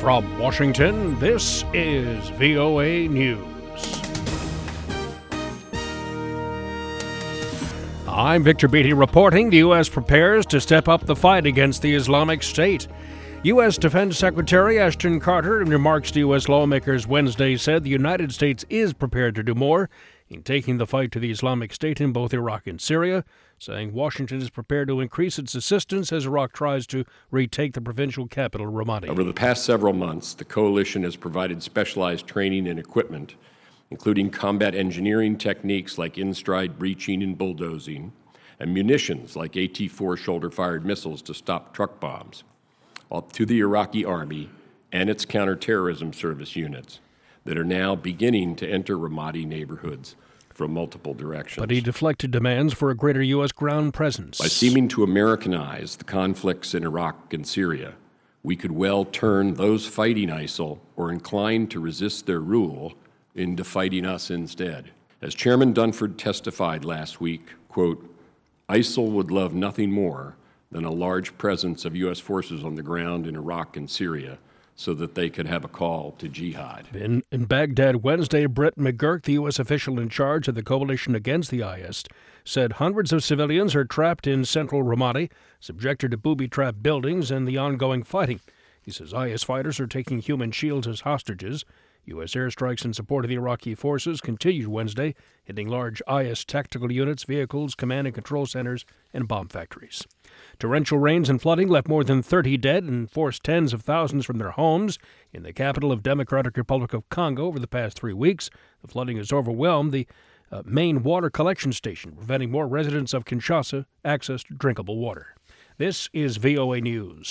From Washington, this is VOA News. I'm Victor Beatty reporting the U.S. prepares to step up the fight against the Islamic State. U.S. Defense Secretary Ashton Carter, in remarks to U.S. lawmakers Wednesday, said the United States is prepared to do more in taking the fight to the Islamic State in both Iraq and Syria, saying Washington is prepared to increase its assistance as Iraq tries to retake the provincial capital, Ramadi. Over the past several months, the coalition has provided specialized training and equipment, including combat engineering techniques like in-stride breaching and bulldozing, and munitions like AT-4 shoulder-fired missiles to stop truck bombs, to the Iraqi Army and its counterterrorism service units that are now beginning to enter Ramadi neighborhoods from multiple directions. But he deflected demands for a greater U.S. ground presence. By seeming to Americanize the conflicts in Iraq and Syria, we could well turn those fighting ISIL or inclined to resist their rule into fighting us instead. As Chairman Dunford testified last week, quote, ISIL would love nothing more than a large presence of U.S. forces on the ground in Iraq and Syria so that they could have a call to jihad. In Baghdad Wednesday, Brett McGurk, the U.S. official in charge of the coalition against the IS, said hundreds of civilians are trapped in central Ramadi, subjected to booby-trapped buildings and the ongoing fighting. He says IS fighters are taking human shields as hostages. U.S. airstrikes in support of the Iraqi forces continued Wednesday, hitting large IS tactical units, vehicles, command and control centers, and bomb factories. Torrential rains and flooding left more than 30 dead and forced tens of thousands from their homes in the capital of Democratic Republic of Congo over the past 3 weeks. The flooding has overwhelmed the main water collection station, preventing more residents of Kinshasa access to drinkable water. This is VOA News.